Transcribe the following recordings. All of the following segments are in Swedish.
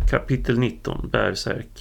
Kapitel 19. Bärsärk.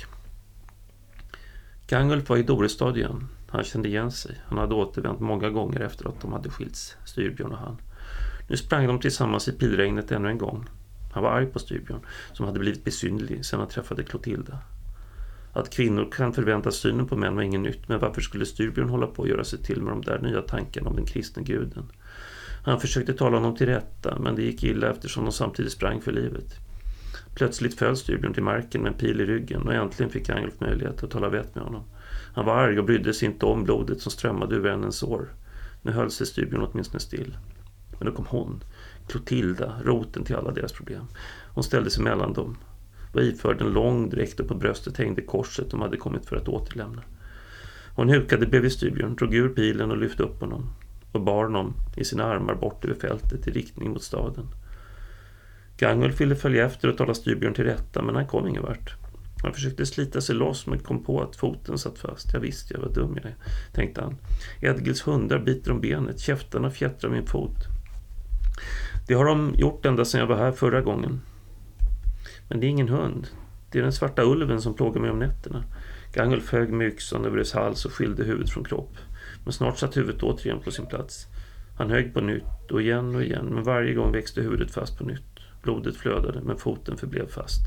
Gangulf var i Dorestadien. Han kände igen sig. Han hade återvänt många gånger efter att de hade skilts, Styrbjörn och han. Nu sprang de tillsammans i pilregnet ännu en gång. Han var arg på Styrbjörn, som hade blivit besynlig sedan han träffade Clotilda. Att kvinnor kan förvänta synen på män var ingen nytt, men varför skulle Styrbjörn hålla på att göra sig till med de där nya tankarna om den kristne guden? Han försökte tala honom till rätta, men det gick illa eftersom de samtidigt sprang för livet. Plötsligt föll Styrbjörn till marken med en pil i ryggen och äntligen fick Gangulf möjlighet att tala vett med honom. Han var arg och brydde sig inte om blodet som strömmade ur vännens sår. Nu höll sig Styrbjörn åtminstone still. Men då kom hon, Clotilda, roten till alla deras problem. Hon ställde sig mellan dem, var iförd en lång dräkt och på bröstet hängde korset de hade kommit för att återlämna. Hon hukade bredvid Styrbjörn, drog ur pilen och lyfte upp honom och bar honom i sina armar bort över fältet i riktning mot staden. Gangulf ville följa efter och tala Styrbjörn till rätta, men han kom ingen vart. Han försökte slita sig loss men kom på att foten satt fast. Jag visste, jag var dum jag är, tänkte han. Edgils hundar biter om benet, käftarna fjättrar min fot. Det har de gjort ända sedan jag var här förra gången. Men det är ingen hund. Det är den svarta ulven som plågar mig om nätterna. Gangulf högg med yxan över dess hals och skilde huvudet från kropp. Men snart satt huvudet återigen på sin plats. Han högg på nytt och igen, men varje gång växte huvudet fast på nytt. Blodet flödade, men foten förblev fast.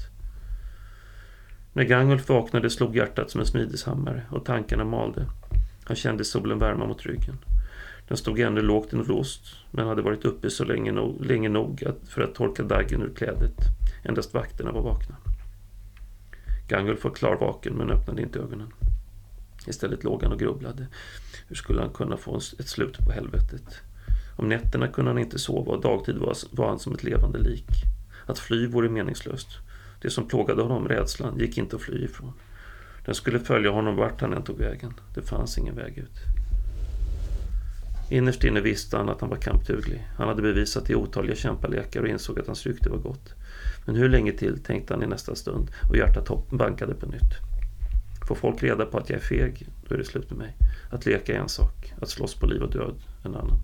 När Gangulf vaknade slog hjärtat som en smideshammare och tankarna malde. Han kände solen värma mot ryggen. Den stod ännu lågt i nordost, men hade varit uppe så länge nog för att torka daggen ur klädet. Endast vakterna var vakna. Gangulf var klarvaken men öppnade inte ögonen. Istället låg han och grubblade. Hur skulle han kunna få ett slut på helvetet? Om nätterna kunde han inte sova och dagtid var han som ett levande lik. Att fly vore meningslöst. Det som plågade honom, rädslan, gick inte att fly ifrån. Den skulle följa honom vart han än tog vägen. Det fanns ingen väg ut. Innerst inne visste han att han var kampduglig. Han hade bevisat det i otaliga kämpalekar och insåg att hans rykte var gott. Men hur länge till, tänkte han i nästa stund, och hjärtat bankade på nytt. Får folk reda på att jag är feg, då är det slut med mig. Att leka är en sak, att slåss på liv och död en annan.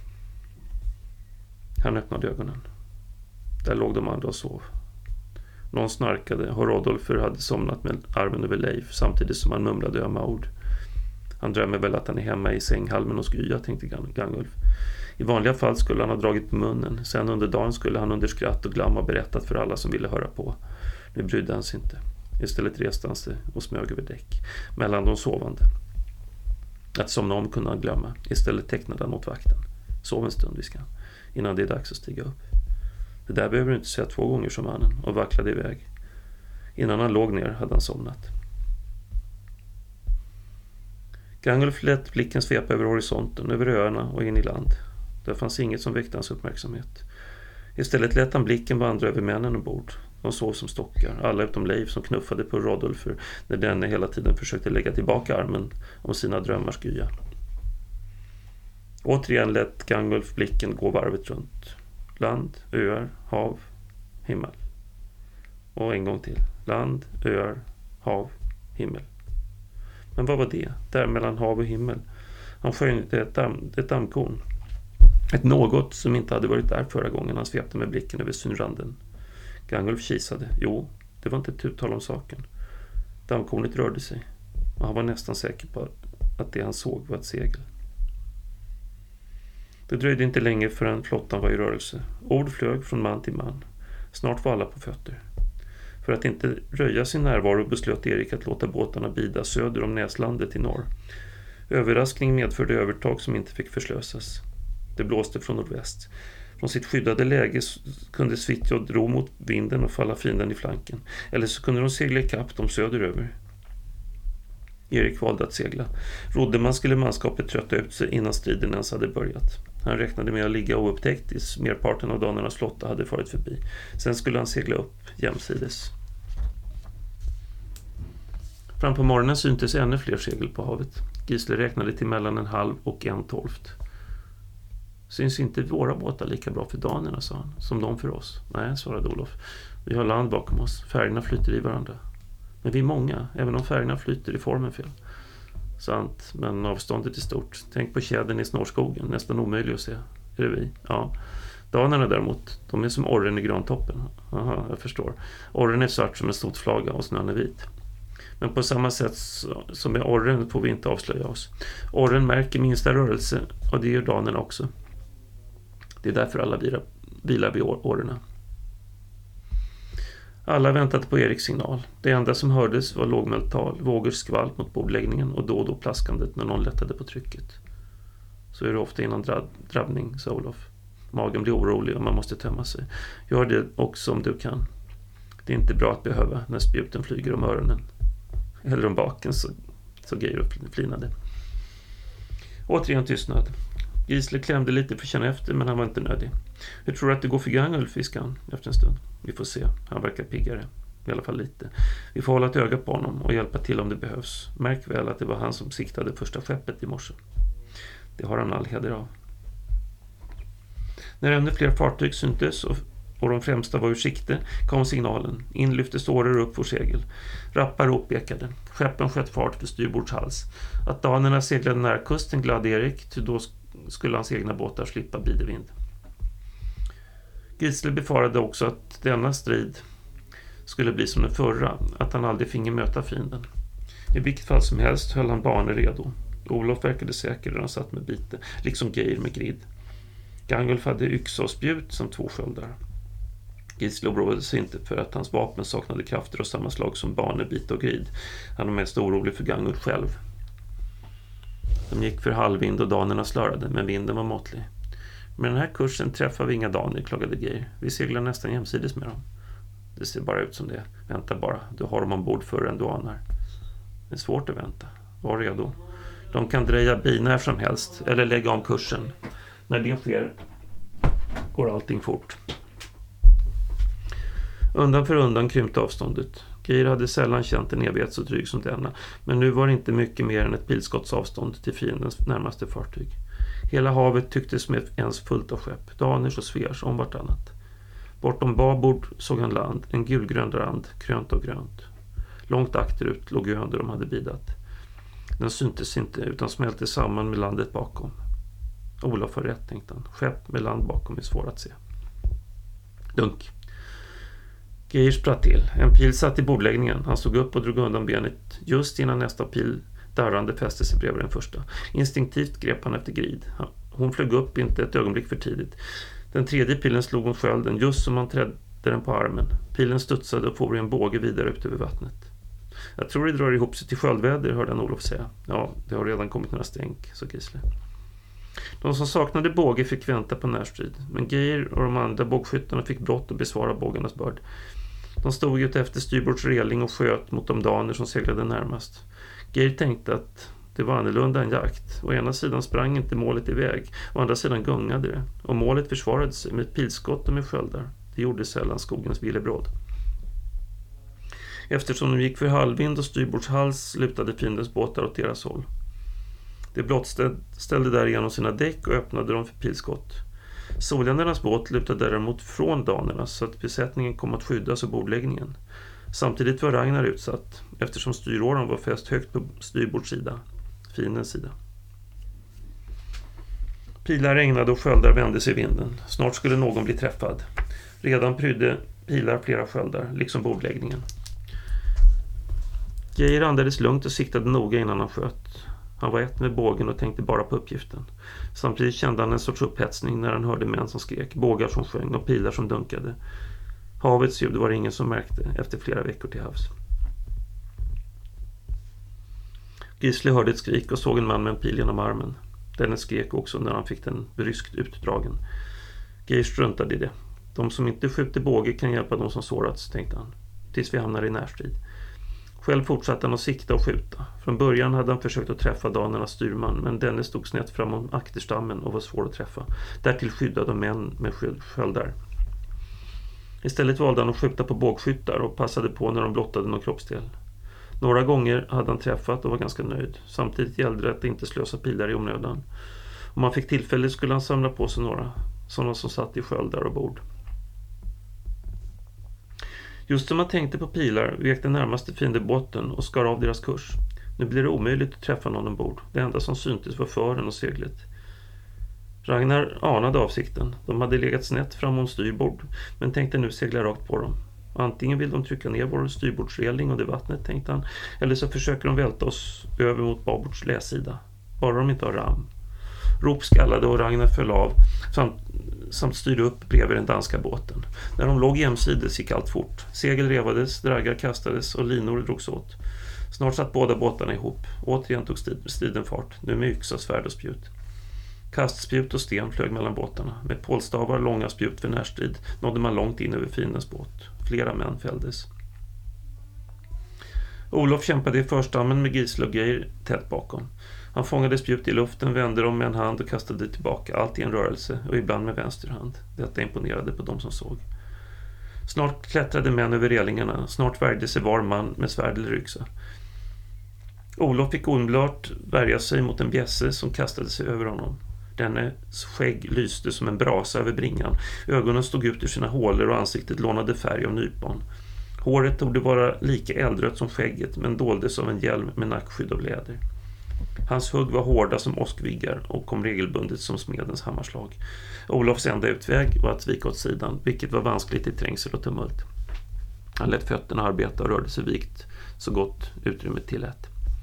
Han öppnade ögonen. Där låg de andra och sov. Någon snarkade och Rodolfer hade somnat med armen över Leif samtidigt som han mumlade ömma ord. Han drömmer väl att han är hemma i sänghalmen och skya, tänkte Gangulf. I vanliga fall skulle han ha dragit på munnen. Sen under dagen skulle han under skratt och glam ha berättat för alla som ville höra på. Nu brydde han sig inte. Istället reste han sig och smög över däck mellan de sovande. Att somna om kunde han glömma. Istället tecknade han mot vakten. Sov en stund, viskade han, innan det är dags att stiga upp. Det där behöver du inte säga 2 gånger, som mannen, och vacklade iväg. Innan han låg ner hade han somnat. Gangulf lät blicken svepa över horisonten, över öarna och in i land. Där fanns inget som väckte hans uppmärksamhet. Istället lät han blicken vandra över männen ombord. De sov som stockar, alla utom Leif som knuffade på Rodolfer när denne hela tiden försökte lägga tillbaka armen om sina drömmars skya. Återigen lät Gangulf blicken gå varvet runt. Land, öar, hav, himmel. Och en gång till. Land, öar, hav, himmel. Men vad var det? Där mellan hav och himmel. Han skönjde ett dammkorn. Ett något som inte hade varit där förra gången han svepte med blicken över synranden. Gangulf kisade. Jo, det var inte ett uttal om saken. Dammkornet rörde sig. Och han var nästan säker på att det han såg var ett segel. Det dröjde inte länge förrän flottan var i rörelse. Ord flög från man till man. Snart var alla på fötter. För att inte röja sin närvaro beslöt Erik att låta båtarna bida söder om Näslandet i norr. Överraskning medförde övertag som inte fick förslösas. Det blåste från nordväst. Från sitt skyddade läge kunde Svitjod ro mot vinden och falla fienden i flanken. Eller så kunde de segla i kapp dem söderöver. Erik valde att segla. Rodde man skulle manskapet trötta ut sig innan striden ens hade börjat. Han räknade med att ligga oupptäckt tills merparten av danernas flotta hade farit förbi. Sen skulle han segla upp jämsides. Fram på morgonen syntes ännu fler segel på havet. Gisle räknade till mellan 1/2 och 1/12. Syns inte våra båtar lika bra för danerna, sa han, som de för oss? Nej, svarade Olof. Vi har land bakom oss. Färgerna flyter i varandra. Men vi är många, även om färgerna flyter i formen fel. Sant, men avståndet är stort. Tänk på tjädern i snårskogen, nästan omöjlig att se. Är det vi? Ja. Danerna däremot, de är som orren i grantoppen. Aha, jag förstår. Orren är svart som en sotflaga och snön är vit. Men på samma sätt som med orren får vi inte avslöja oss. Orren märker minsta rörelse och det gör danerna också. Det är därför alla vilar vid orrarna. Alla väntade på Eriks signal. Det enda som hördes var lågmält tal, vågors skvalp mot bordläggningen och då plaskandet när någon lättade på trycket. Så är det ofta innan drabbning, sa Olof. Magen blir orolig och man måste tömma sig. Gör det också om du kan. Det är inte bra att behöva när spjuten flyger om öronen. Eller om baken, så Geir och flinade. Återigen tystnad. Gisle klämde lite för att känna efter, men han var inte nödig. Hur tror du att det går för Gangulf, fiskan? Efter en stund. Vi får se. Han verkar piggare. I alla fall lite. Vi får hålla ett öga på honom och hjälpa till om det behövs. Märk väl att det var han som siktade första skeppet i morse. Det har han all heder av. När ännu fler fartyg syntes och de främsta var ur sikte kom signalen. In lyftes åror upp för segel. Rappar rop ekade. Skeppen sköt fart för styrbords hals. Att danerna seglade nära kusten gladde Erik, ty då skulle hans egna båtar slippa bidevind. Gisle befarade också att denna strid skulle bli som den förra, att han aldrig finge möta fienden. I vilket fall som helst höll han banor redo. Olof verkade säker när han satt med bite, liksom Geir med grid. Gangulf hade yxa och spjut som 2 sköldar. Gisle oroade sig inte för att hans vapen saknade krafter av samma slag som banor, bite och grid. Han var mest orolig för Gangulf själv. De gick för halvvind och danerna slörade, men vinden var måttlig. Med den här kursen träffar vi inga daner, klagade Geir. Vi seglar nästan jämsides med dem. Det ser bara ut som det. Vänta bara, du har dem ombord förrän du anar. Det är svårt att vänta. Var redo. De kan dreja bi när som helst, eller lägga om kursen. När det sker går allting fort. Undan för undan krympte avståndet. Geir hade sällan känt en evighet så trygg som denna, men nu var det inte mycket mer än ett pilskottsavstånd till fiendens närmaste fartyg. Hela havet tycktes med ens fullt av skepp, daners och svers om vartannat. Bortom babord såg han land, en gulgrön rand, krönt och grönt. Långt akterut låg ön där de hade bidat. Den syntes inte utan smälte samman med landet bakom. Olof har rätt, tänkte han. Skepp med land bakom är svår att se. Dunk. Geir spratt till. En pil satt i bordläggningen. Han stod upp och drog undan benet just innan nästa pil darrande fäste sig bredvid den första. Instinktivt grep han efter grid. Hon flög upp inte ett ögonblick för tidigt. Den tredje pilen slog mot skölden just som han trädde den på armen. Pilen studsade och for i en båge vidare ut över vattnet. Jag tror det drar ihop sig till sköldväder, hörde han Olof säga. Ja, det har redan kommit några stänk, sa Gisle. De som saknade båge fick vänta på närstrid, men Geir och de andra bågskyttarna fick brott och besvara bågarnas börd. De stod ut efter styrbords reling och sköt mot de daner som seglade närmast. Geir tänkte att det var annorlunda än jakt. Å ena sidan sprang inte målet iväg, å andra sidan gungade det. Och målet försvarade sig med pilskott och med sköldar. Det gjorde sällan skogens villebråd. Eftersom de gick för halvvind och styrbords hals lutade fiendens båtar åt deras håll. De blottställde därigenom sina däck och öppnade dem för pilskott. Solländernas båt lutade däremot från danernas så att besättningen kom att skyddas av bordläggningen. Samtidigt var Ragnar utsatt eftersom styråran var fäst högt på styrbords sida, fiendens sida. Pilar regnade och sköldar vände sig i vinden. Snart skulle någon bli träffad. Redan prydde pilar flera sköldar, liksom bordläggningen. Geir andades lugnt och siktade noga innan han sköt. Han var ett med bågen och tänkte bara på uppgiften. Samtidigt kände han en sorts upphetsning när han hörde män som skrek, bågar som sjöng och pilar som dunkade. Havets ljud var ingen som märkte efter flera veckor till havs. Gisle hörde ett skrik och såg en man med en pil genom armen. Denne skrek också när han fick den bryskt utdragen. Geir struntade i det. De som inte skjuter båge kan hjälpa de som sårats, tänkte han. Tills vi hamnar i närstrid. Själv fortsatte han att sikta och skjuta. Från början hade han försökt att träffa danernas styrman, men denne stod snett fram om akterstammen och var svår att träffa. Därtill skyddade män med sköldar. Istället valde han att skjuta på bågskyttar och passade på när de blottade någon kroppsdel. Några gånger hade han träffat och var ganska nöjd. Samtidigt gällde det att inte slösa pilar i onödan. Om han fick tillfälle skulle han samla på sig några, sådana som satt i sköldar och bord. Just som han tänkte på pilar vek den närmaste fiendebåten och skar av deras kurs. Nu blir det omöjligt att träffa någon ombord. Det enda som syntes var fören och seglet. Ragnar anade avsikten. De hade legat snett fram om styrbord, men tänkte nu segla rakt på dem. Antingen vill de trycka ner vår styrbordsreling och det vattnet, tänkte han, eller så försöker de välta oss över mot babords läsida. Bara de inte har ram. Rop skallade och Ragnar föll av samt styrde upp bredvid den danska båten. När de låg jämsides gick allt fort. Segel revades, draggar kastades och linor drogs åt. Snart satt båda båtarna ihop. Återigen tog striden fart, nu med yxa, svärd och spjut. Kastspjut och sten flög mellan båtarna. Med pålstavar, långa spjut för närstrid nådde man långt in över fiendens båt. Flera män fälldes. Olof kämpade i förstammen med Gisle och Geir tätt bakom. Han fångade spjut i luften, vände dem med en hand och kastade tillbaka, allt i en rörelse och ibland med vänster hand. Detta imponerade på dem som såg. Snart klättrade män över relingarna, snart värjde sig var man med svärd eller yxa. Olof fick omedelbart värja sig mot en bjässe som kastade sig över honom. Dennes skägg lyste som en brasa över bringan. Ögonen stod ut ur sina hålor och ansiktet lånade färg av nypon. Håret torde vara lika eldrött som skägget, men doldes av en hjälm med nackskydd av läder. Hans hugg var hårda som åskviggar och kom regelbundet som smedens hammarslag. Olofs enda utväg var att vika åt sidan, vilket var vanskligt i trängsel och tumult. Han lät fötterna arbeta och rörde sig vikt så gott utrymmet tillät.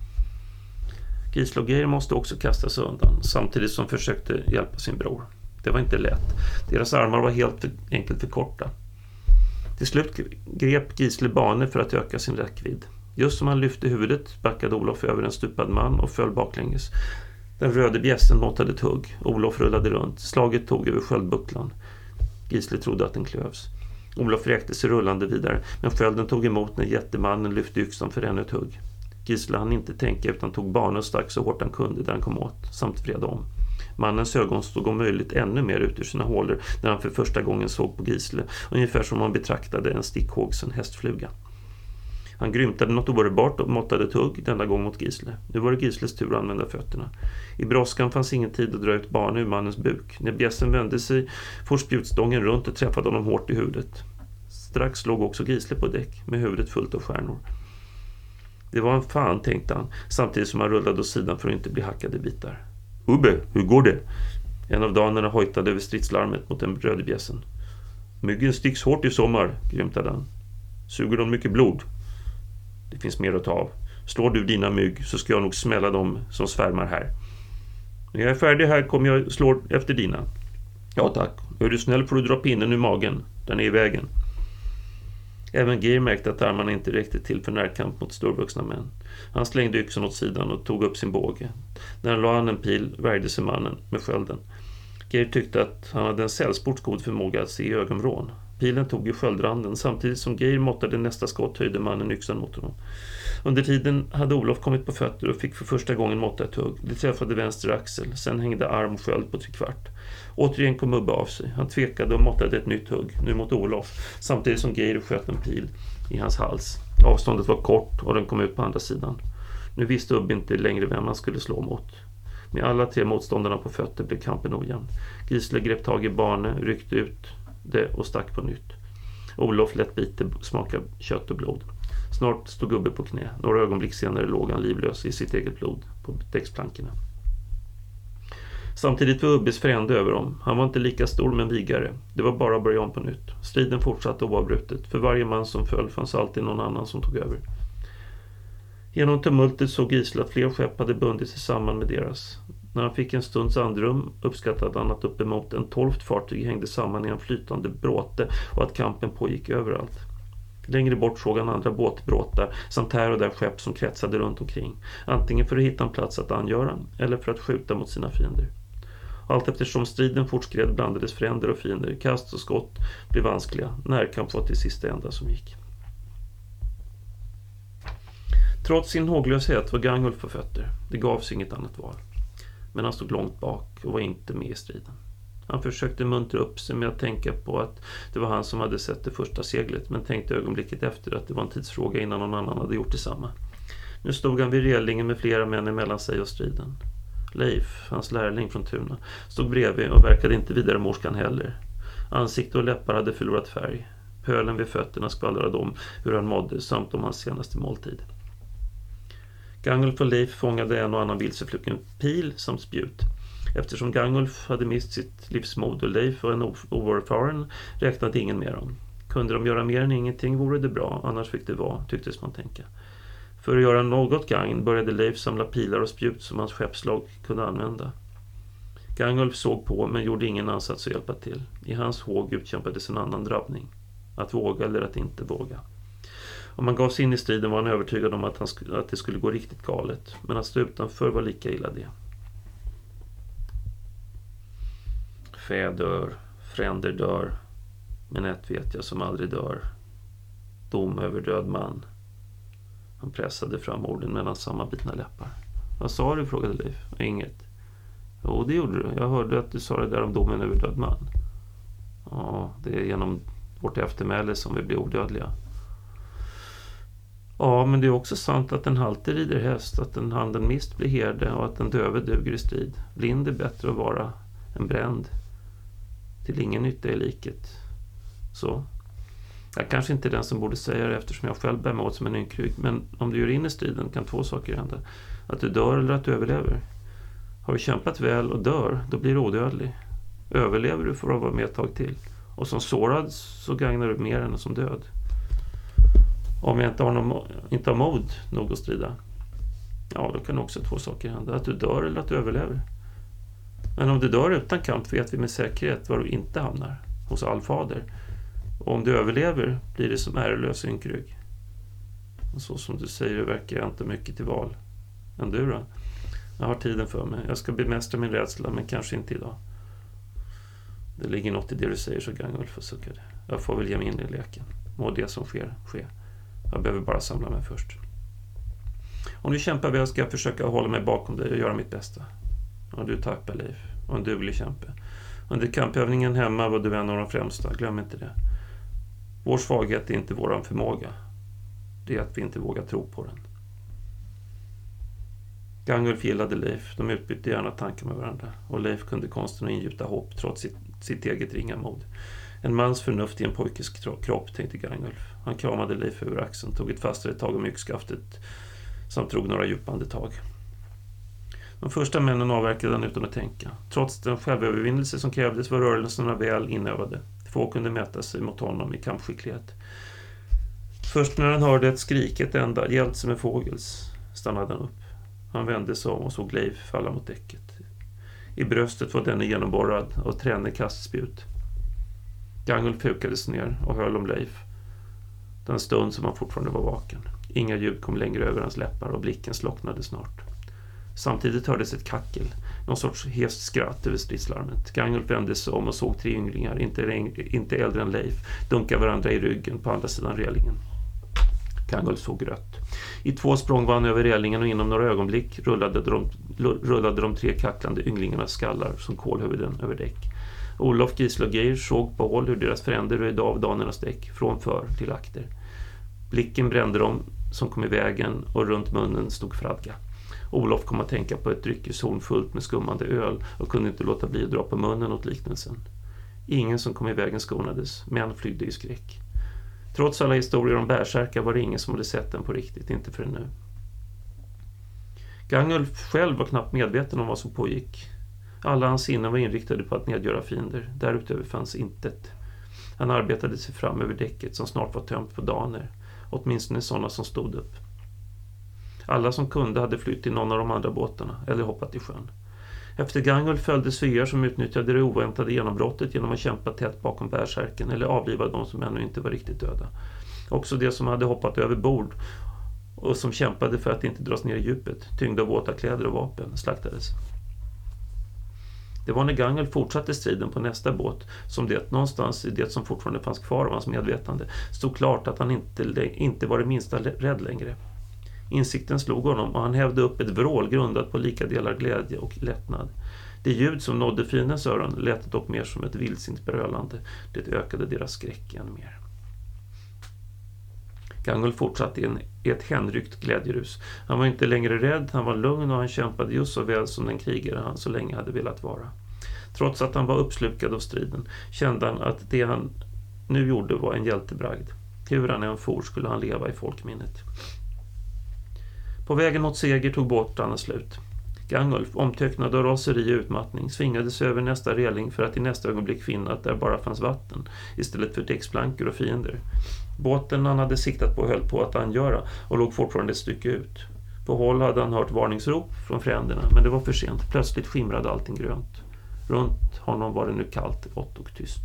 Gisle och Geir måste också kasta sig undan, samtidigt som försökte hjälpa sin bror. Det var inte lätt. Deras armar var helt enkelt för korta. Till slut grep Gisle bane för att öka sin räckvidd. Just som han lyfte huvudet backade Olof över en stupad man och föll baklänges. Den röde bjässen måttade ett hugg. Olof rullade runt. Slaget tog över sköldbucklan. Gisle trodde att den klövs. Olof räckte sig rullande vidare, men skölden tog emot när jättemannen lyfte yxan för ännu ett hugg. Gisle hann inte tänka utan tog banan och stack så hårt han kunde där han kom åt, samt vred om. Mannens ögon stod om möjligt ännu mer ut ur sina hålor när han för första gången såg på Gisle, ungefär som man betraktade en stickhågsen hästfluga. Han grymtade något oerhört och måttade ett hugg, denna gång mot Gisle. Nu var det Gisles tur att använda fötterna. I brådskan fanns ingen tid att dra ut banan ur mannens buk. När bjässen vände sig for spjutstången runt och träffade honom hårt i huvudet. Strax låg också Gisle på däck med huvudet fullt av stjärnor. Det var en fan, tänkte han, samtidigt som han rullade åt sidan för att inte bli hackad i bitar. Ubbe, hur går det? En av danerna hojtade över stridslarmet mot den röde bjässen. Myggen sticks hårt i sommar, grymtade han. Suger de mycket blod? Det finns mer att ta av. Slår du dina mygg så ska jag nog smälla dem som svärmar här. När jag är färdig här kommer jag slå efter dina. Ja tack, är du snäll får du dra pinnen ur magen. Den är i vägen. Även Geir märkte att armarna inte räckte till för närkamp mot storvuxna män. Han slängde yxan åt sidan och tog upp sin båge. När han la an en pil värjde sig mannen med skölden. Geir tyckte att han hade en sällsportsgod förmåga att se i ögonvrån. Pilen tog i sköldranden samtidigt som Geir måttade nästa skott höjde mannen yxan mot honom. Under tiden hade Olof kommit på fötter och fick för första gången måtta ett hugg. Det träffade vänster axel, sen hängde arm och sköld på 3/4. Återigen kom Ubbe av sig. Han tvekade och måttade ett nytt hugg, nu mot Olof, samtidigt som Geir sköt en pil i hans hals. Avståndet var kort och den kom ut på andra sidan. Nu visste Ubbe inte längre vem han skulle slå mot. Med alla 3 motståndarna på fötter blev kampen ojämn. Gisle grep tag i bane, ryckte ut det och stack på nytt. Olof lät bite smaka kött och blod. Snart stod Ubbe på knä. Några ögonblick senare låg han livlös i sitt eget blod på däcksplankorna. Samtidigt var Ubbes frände över dem. Han var inte lika stor men vigare. Det var bara att börja om på nytt. Striden fortsatte oavbrutet. För varje man som föll fanns alltid någon annan som tog över. Genom tumultet såg Gisle att fler skepp hade bundit sig samman med deras. När han fick en stunds andrum uppskattade han att uppemot en 12 fartyg hängde samman i en flytande bråte och att kampen pågick överallt. Längre bort såg han andra båtbråtar samt här och där skepp som kretsade runt omkring. Antingen för att hitta en plats att angöra eller för att skjuta mot sina fiender. Allt eftersom striden fortskred blandades fränder och fiender. Kast och skott blev vanskliga. Närkamp var till sista enda som gick. Trots sin håglöshet var Gangulf på fötter. Det gavs inget annat val. Men han stod långt bak och var inte med i striden. Han försökte muntra upp sig med att tänka på att det var han som hade sett det första seglet, men tänkte ögonblicket efter att det var en tidsfråga innan någon annan hade gjort detsamma. Nu stod han vid relingen med flera män emellan sig och striden. Leif, hans lärling från Tuna, stod bredvid och verkade inte vidare morskan heller. Ansikte och läppar hade förlorat färg. Pölen vid fötterna skvallrade om hur han mådde samt om hans senaste måltid. Gangulf och Leif fångade en och annan vilseflucken pil samt spjut. Eftersom Gangulf hade mist sitt livsmod och Leif var en oerfaren räknade ingen med dem. Kunde de göra mer än ingenting vore det bra, annars fick det vara, tycktes man tänka. För att göra något gagn började Leif samla pilar och spjut som hans skeppslag kunde använda. Gangulf såg på men gjorde ingen ansats att hjälpa till. I hans håg utkämpades en annan drabbning. Att våga eller att inte våga. Om man gav sig in i striden var han övertygad om att det skulle gå riktigt galet. Men att stå utanför var lika illa det. Fä dör, fränder dör. Men ett vet jag som aldrig dör. Dom över död man. Han pressade fram orden mellan sammanbitna läppar. Vad sa du? Frågade Leif. Inget. Jo, det gjorde du. Jag hörde att du sa det där om domen över död man. Ja, det är genom vårt eftermäle som vi blir odödliga. Ja, men det är också sant att en halte rider häst, att en handen mist blir herde och att en döve duger i strid. Blind är bättre att vara än bränd. Till ingen nytta i liket. Så. Jag kanske inte är den som borde säga det eftersom jag själv bär mig åt som en ynkrygg. Men om du gör in i striden kan två saker hända. Att du dör eller att du överlever. Har du kämpat väl och dör, då blir du odödlig. Överlever du får du vara med ett tag till. Och som sårad så gagnar du mer än som död. Om jag inte har mod nog att strida. Ja, då kan också två saker hända. Att du dör eller att du överlever. Men om du dör utan kamp vet vi med säkerhet var du inte hamnar. Hos allfader. Och om du överlever blir det som ärelös ynkrygg. Och så som du säger verkar jag inte mycket till val. Men du då? Jag har tiden för mig. Jag ska bemästra min rädsla men kanske inte idag. Det ligger något i det du säger, så Gangulf och suckade. Jag får väl ge mig in i leken. Må det som sker. Jag behöver bara samla mig först. Om du kämpar väl ska jag försöka hålla mig bakom dig och göra mitt bästa. Ja, du tappar Leif. Och en duglig kämpe. Under kampövningen hemma var du en av de främsta. Glöm inte det. Vår svaghet är inte våran förmåga. Det är att vi inte vågar tro på den. Gangulf gillade Leif. De utbytte gärna tankar med varandra. Och Leif kunde konsten att ingjuta hopp trots sitt eget ringa mod. En mans förnuft i en pojkes kropp, tänkte Gangulf. Han kramade Leif över axeln, tog ett fastare tag om yxskaftet samt drog några djupa andetag. De första männen avverkade han utan att tänka. Trots den självövervinnelse som krävdes var rörelserna väl inövade. Få kunde mäta sig mot honom i kampskicklighet. Först när han hörde ett skrik, ett enda, gällt som en fågels, stannade han upp. Han vände sig om och såg Leif falla mot däcket. I bröstet var denne genomborrad av tränne kastspjut. Gangulf hukades ner och höll om Leif. Den stund som han fortfarande var vaken. Inga ljud kom längre över hans läppar och blicken slocknade snart. Samtidigt hördes ett kackel, någon sorts hest skratt över stridslarmet. Gangulf vände sig om och såg tre ynglingar, inte äldre än Leif, dunka varandra i ryggen på andra sidan relingen. Gangulf såg rött. I 2 språng var han över relingen och inom några ögonblick rullade de 3 kacklande ynglingarnas skallar som kolhuvuden över däck. Olof, Gisle och Geir såg på håll hur deras fränder röjde av danernas däck från för till akter. Blicken brände dem som kom i vägen och runt munnen stod fradga. Olof kom att tänka på ett dryckeshorn fullt med skummande öl och kunde inte låta bli att dra på munnen åt liknelsen. Ingen som kom i vägen skonades, män flydde i skräck. Trots alla historier om bärsärkar var det ingen som hade sett den på riktigt, inte förrän nu. Gangulf själv var knappt medveten om vad som pågick. Alla hans sinnen var inriktade på att nedgöra fiender. Därutöver fanns intet. Han arbetade sig fram över däcket som snart var tömt på daner. Åtminstone sådana som stod upp. Alla som kunde hade flytt till någon av de andra båtarna eller hoppat i sjön. Efter Gangulf följde Svear som utnyttjade det oväntade genombrottet genom att kämpa tätt bakom bärsärken eller avliva de som ännu inte var riktigt döda. Också de som hade hoppat över bord och som kämpade för att inte dras ner i djupet, tyngda av våta kläder och vapen, slaktades. Det var när Gangulf fortsatte striden på nästa båt som det någonstans i det som fortfarande fanns kvar av hans medvetande stod klart att han inte var det minsta rädd längre. Insikten slog honom och han hävde upp ett vrål grundat på lika delar glädje och lättnad. Det ljud som nådde fiendens öron lät dock mer som ett vildsint brölande. Det ökade deras skräck än mer. Gangulf fortsatte i ett hänryckt glädjerus. Han var inte längre rädd, han var lugn och han kämpade just så väl som den krigare han så länge hade velat vara. Trots att han var uppslukad av striden kände han att det han nu gjorde var en hjältebragd. Hur han än for skulle han leva i folkminnet. På vägen mot seger tog båtarna slut. Gangolf, omtöcknad av raseri och utmattning, svingade sig över nästa reling för att i nästa ögonblick finna att där bara fanns vatten istället för däcksplankor och fiender. Båten han hade siktat på höll på att angöra och låg fortfarande ett stycke ut. På håll hade han hört varningsrop från fränderna, men det var för sent. Plötsligt skimrade allting grönt. Runt honom var det nu kallt, vått och tyst.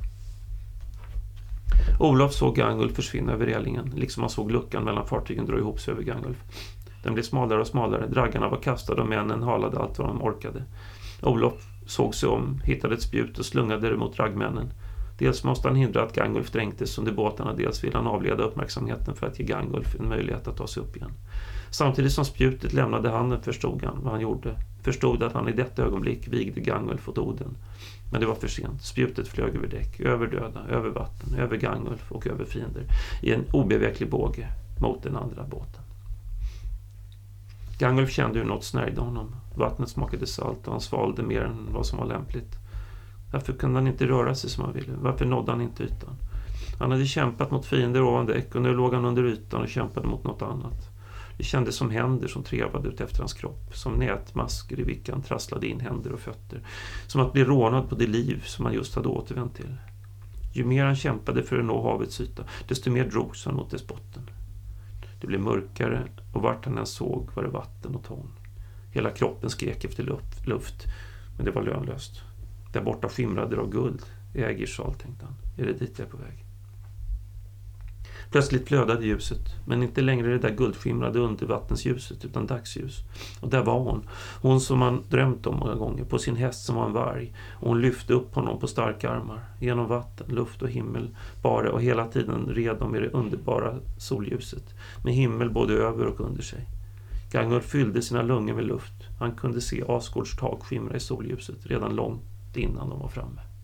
Olof såg Gangolf försvinna över relingen, liksom han såg luckan mellan fartygen dra ihop sig över Gangolf. Den blev smalare och smalare, draggarna var kastade och männen halade allt vad de orkade. Olof såg sig om, hittade ett spjut och slungade det mot draggmännen. Dels måste han hindra att Gangolf dränktes under båtarna, dels ville han avleda uppmärksamheten för att ge Gangolf en möjlighet att ta sig upp igen. Samtidigt som spjutet lämnade handen förstod han vad han gjorde. Förstod att han i detta ögonblick vigde Gangolf åt Oden. Men det var för sent. Spjutet flög över däck, över döda, över vatten, över Gangolf och över fiender i en obeveklig båge mot den andra båten. Gangolf kände hur något snärjde honom. Vattnet smakade salt och han svalde mer än vad som var lämpligt. Varför kunde han inte röra sig som han ville? Varför nådde han inte ytan? Han hade kämpat mot fiender ovan däck och nu låg han under ytan och kämpade mot något annat. Det kändes som händer som trevade ut efter hans kropp, som nätmasker i vilka han trasslade in händer och fötter, som att bli rånad på det liv som han just hade återvänt till. Ju mer han kämpade för att nå havets yta, desto mer drogs han mot dess botten. Det blev mörkare och vart han än såg var det vatten och tång. Hela kroppen skrek efter luft, men det var lönlöst. Där borta skimrade det av guld. Ägirsal, tänkte han. Är det dit jag är på väg? Plötsligt flödade ljuset, men inte längre det där guldskimrade undervattensljuset utan dagsljus. Och där var hon. Hon som han drömt om många gånger, på sin häst som var en varg. Och hon lyfte upp honom på starka armar. Genom vatten, luft och himmel bara och hela tiden red de i det underbara solljuset. Med himmel både över och under sig. Gangolf fyllde sina lungor med luft. Han kunde se Asgårds tak skimra i solljuset redan långt innan de var framme.